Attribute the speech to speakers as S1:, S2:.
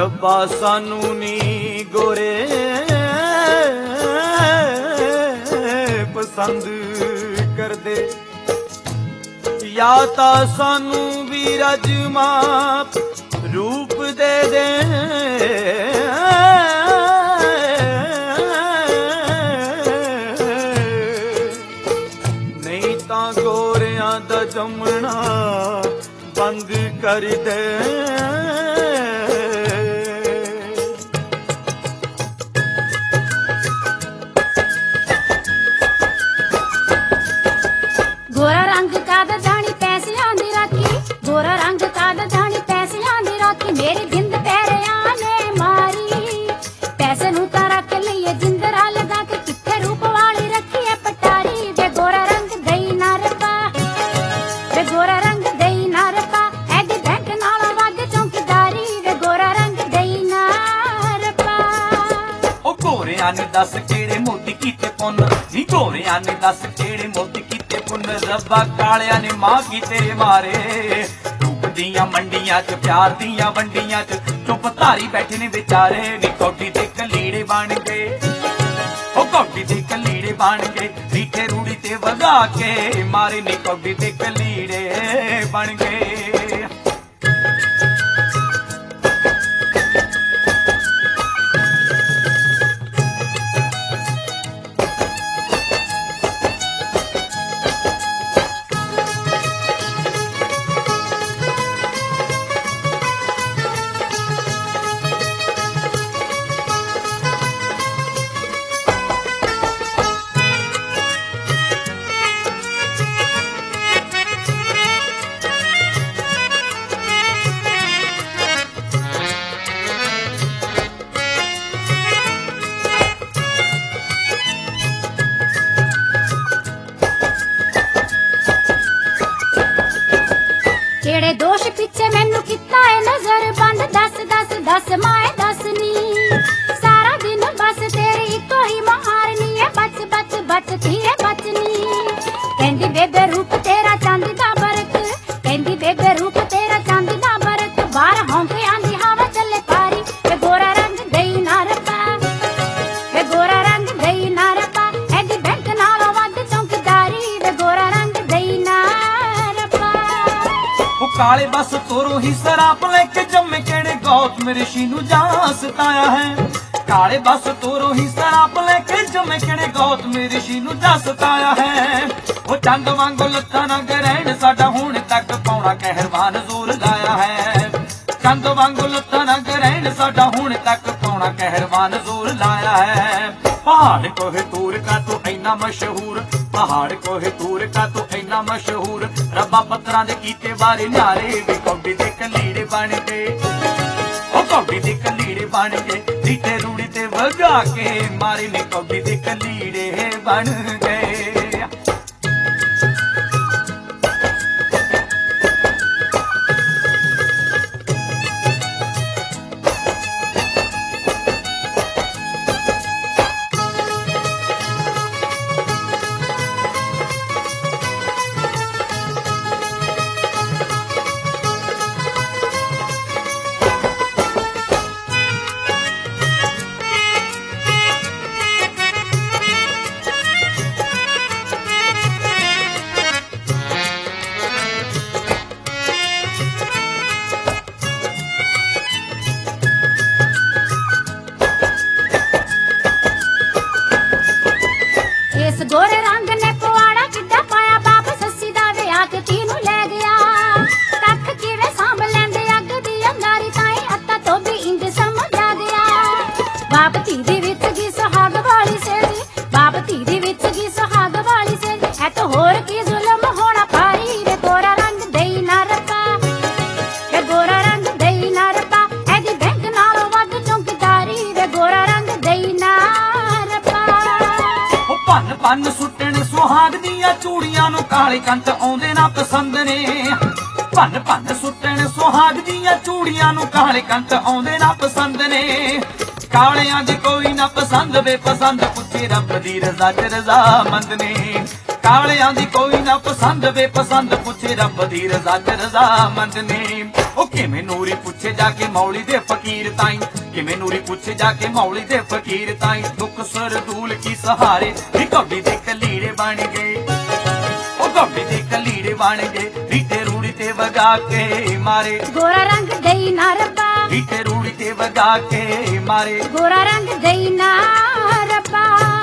S1: रब्बा सानू नी गोरे पसंद कर दे, या ता सानू भी रजमा रूप दे दे, नहीं ता गोरियां दा जमना बंद कर दे।
S2: गोरा रंग कादा जानी पैसियां दी राखी, गोरा रंग कादा जानी पैसियां दी राखी, मेरी जिंद पैरियां ने मारी, पैसे नू तां रख लईए जिंदरा लगा के, किथे रूप वाली रखी है पटारी। वे गोरा रंग दई ना रब्बा, वे गोरा रंग दई ना रब्बा, एडी बैंक नाल वध चौकीदारी, वे गोरा रंग दई ना रब्बा।
S1: ओ गोरियां ने दस केड़े मोती कीते पुन्न, नी गोरियां ने दस केड़े मोती कीते पुन्न, रब्बा कालिया ने मां की तेरे मारे। रूप दियां मंडियां च प्यार दियां वंडियां च चुप धारी बैठे ने बेचारे, नी कौडी दे कलीड़े बन गए, ओ कौडी दे कलीड़े बन गए, रीठे रूड़ी ते वगा के मारे, नी कौडी दे कलीड़े बन गए।
S2: केड़े दोष पिछे मैनू किता है नजर बंद, दस दस दस माए दस नी, सारा दिन बस तेरी इको ही महारनी है, बच बच बचती है बचनी। कहंदी बेबे रूप तेरा चांदी दा बरक, कहंदी बेबे रूप तेरा चांदी दा बरक, बाहर होंके आंदी हवा चले पारी। वे गोरा रंग दई ना रब्बा, वे गोरा रंग दई ना रब्बा, एडी बैंक नालों वध चौकीदारी, वे गोरा रंग दई ना रब्बा।
S1: ओ काले बस तोरो ही सराप लेके जम्मे केड़े गौतम ऋषि नू जा सताया है, काले बस तोरो ही सराप लेके जम्मे केड़े गौतम ऋषि नू जा सताया है। ओ चंद वांगू लत्तां ना ग्रहण साडा हुण तक पौना कहरवान जोर लाया है, चंद वांगू लत्तां ना ग्रहण साडा हुण तक पौना कहरवान जोर लाया है। पहाड़ कोहिनूर का तू इन्ना मशहूर, पहाड़ कोहिनूर का तू इन्ना मशहूर, रब्बा पत्थरां दे कीते बारे न्यारे, वे कौडी दे कलीड़े बन गए, ओ कौडी दे कलीड़े बन गए, रीठे रूड़ी ते वगा के मारे, ने कौडी दे कलीड़े बन गए।
S2: इस गोरे रंग ने पवाड़ा किड्डा पाया, बाप सस्सी दा विआह के तीनू ले गया, कख किवें सांभ लैंदे अग दी अंगारी, ताई अत्ता तो भी इंज समझ आ गया। बाप धी दी विच गी सुहाग वाली सेरी, बाप धी दी विच गी सुहाग वाली सेरी, है तो होर की जुल्म होना पारी। वे गोरा रंग दई ना रब्बा, वे गोरा रंग दई ना रब्बा, एदी बैंक नालों वध चौकीदारी, वे गोरा रंग दई ना रब्बा।
S1: भन भन सुट्टण सुहाग दियां चूड़ियां नू काले कंत आउंदे ना पसंद ने, भन भन सुट्टण सुहाग दियां चूड़ियां नू काले कंत आउंदे ना पसंद ने, कालियां दी कोई ना पसंद, बेपसंद पुछे रब दी रजा च रजामंद ने, ਕਾਲਿਆਂ ਦੀ ਕੋਈ ਨਾ ਪਸੰਦ ਬੇਪਸੰਦ ਪੁੱਛੇ ਰੱਬ ਦੀ ਰਜ਼ਾ ਚ ਰਜ਼ਾਮੰਦ ਨੇ। ਉਹ ਕਿਵੇਂ ਨੂਰੀ ਪੁੱਛੇ ਜਾ ਕੇ ਮੌਲੀ ਦੇ ਫਕੀਰ ਤਾਈਂ, ਕਿਵੇਂ ਨੂਰੀ ਪੁੱਛੇ ਜਾ ਕੇ ਮੌਲੀ ਦੇ ਫਕੀਰ ਤਾਈਂ। ਦੁੱਖ ਸਰਦੂਲ ਕੀ ਸਹਾਰੇ ਵੀ ਕੌਡੀ ਦੇ ਕਲੀੜੇ ਬਣ ਗਏ, ਉਹ ਕੌਡੀ ਦੇ ਕਲੀੜੇ ਬਣ ਗਏ। ਰੀਟੇ ਰੂੜੀ ਤੇ ਵਗਾ ਕੇ ਮਾਰੇ,
S2: ਗੋਰਾ ਰੰਗ ਦੇਈ ਨਾ ਰੱਬਾ,
S1: ਰੀਟੇ ਰੂੜੀ ਤੇ ਵਗਾ ਕੇ ਮਾਰੇ।
S2: ਗੋਰਾ ਰੰਗ ਦੇਈ ਨਾ ਰੱਬਾ।